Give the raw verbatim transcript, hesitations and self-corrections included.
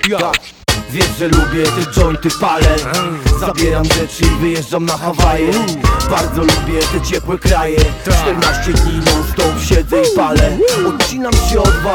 Tak, wiesz, że lubię te jointy palę. Zabieram rzeczy i wyjeżdżam na Hawaje. Bardzo lubię te ciepłe kraje. czternaście dni non stop siedzę i palę. Odcinam się od was.